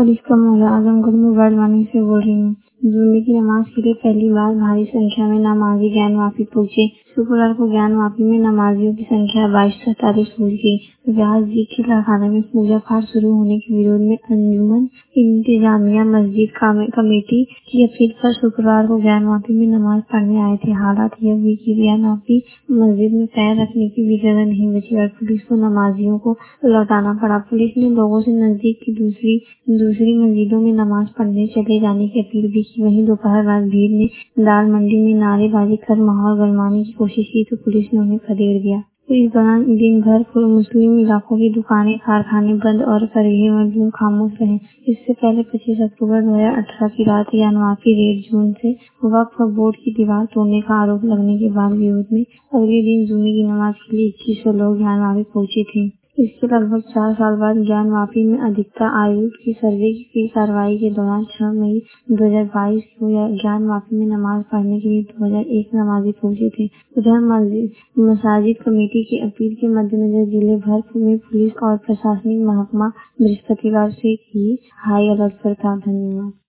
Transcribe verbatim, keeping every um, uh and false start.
फरिश्ता मौला आजमगढ़ में बड़वानी से बोल रही हूँ। जुम्मे की नमाज के लिए पहली बार भारी संख्या में नमाजी ज्ञान वापी पहुंचे। शुक्रवार को ज्ञान वापी में नमाजियों की संख्या बाईस सौ सैतालीस हुई। व्यास जी के लाखाना में पूजा पाठ शुरू होने के विरोध में अंजुमन इंतजामिया मस्जिद कमेटी की अपील पर शुक्रवार को ज्ञान वापी में नमाज पढ़ने आए थे। हालात यह हुई कि ज्ञान वापी मस्जिद में पैर रखने की भी जगह नहीं बची और पुलिस को नमाजियों को लौटाना पड़ा। पुलिस ने लोगों से नजदीक की दूसरी दूसरी मस्जिदों में नमाज पढ़ने चले जाने की अपील भी की। वहीं दोपहर बाद भीड़ ने दाल मंडी में नारेबाजी कर माहौल गरमाने की कोशिश की तो पुलिस ने उन्हें खदेड़ दिया। इस दौरान दिन भर मुस्लिम इलाकों की दुकानें कारखाने बंद और फरीहे मजलूम खामोश रहे। इससे पहले पच्चीस अक्टूबर दो हजार अठारह की रात ज्ञान वापी रेड जोन से वक्फ बोर्ड की दीवार तोड़ने का आरोप लगने के बाद विरोध में अगले दिन जुम्मे की नमाज के लिए इक्कीस सौ लोग ज्ञान वापी पहुंचे थे। इसके लगभग चार साल बाद ज्ञान वापी में अधिकता आयोग की सर्वे की कार्रवाई के दौरान छह मई दो हजार बाईस को ज्ञान वापी में नमाज पढ़ने के लिए दो हजार एक नमाजी पहुंचे थे। उधर मसाजिद कमेटी की अपील के मद्देनजर जिले भर में पुलिस और प्रशासनिक महकमा बृहस्पतिवार से ही हाई अलर्ट पर था। धन्यवाद।